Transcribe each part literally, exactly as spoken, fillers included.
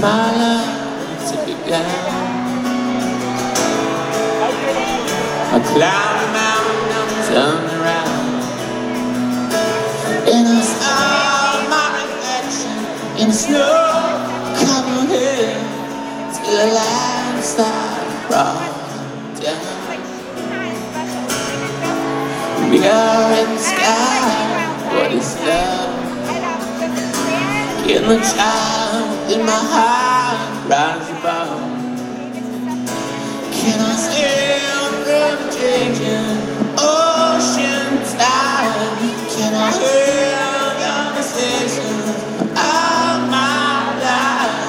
my love to be down. A cloudy mountain turned around, and I saw my reflection in the snow-covered hill till the landslide brought down. We are in the sky, what is love? Can the child in my heart rise above? Can I sail through the changing ocean tide? Can I hear conversations of my life?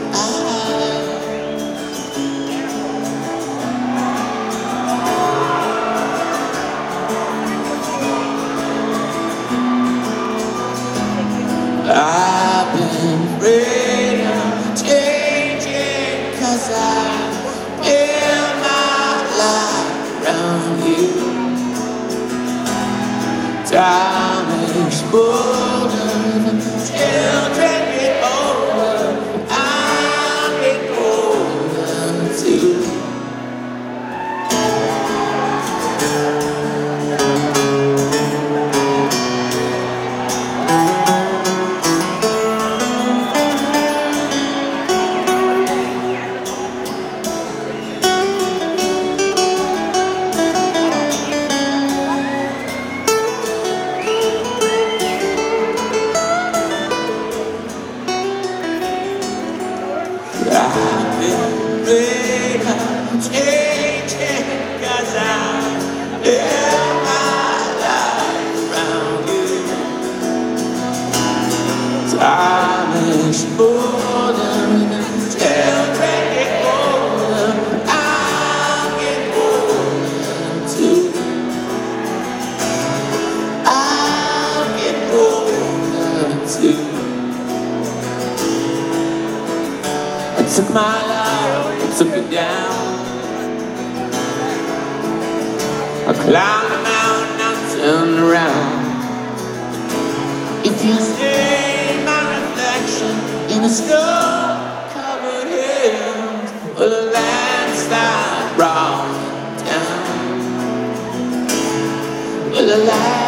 I've been afraid of changing, 'cause I built my life around you. Time is older than children get older. I'm getting older too. I've been afraid of changing, 'cause I built my life around you. Time is older than children get older. I'm getting older too. I'm getting older too. I took my life, I took it down. I climbed a mountain, I turned around. If you see my reflection in the snow-covered hills, well, the landslide brought down. Well, the land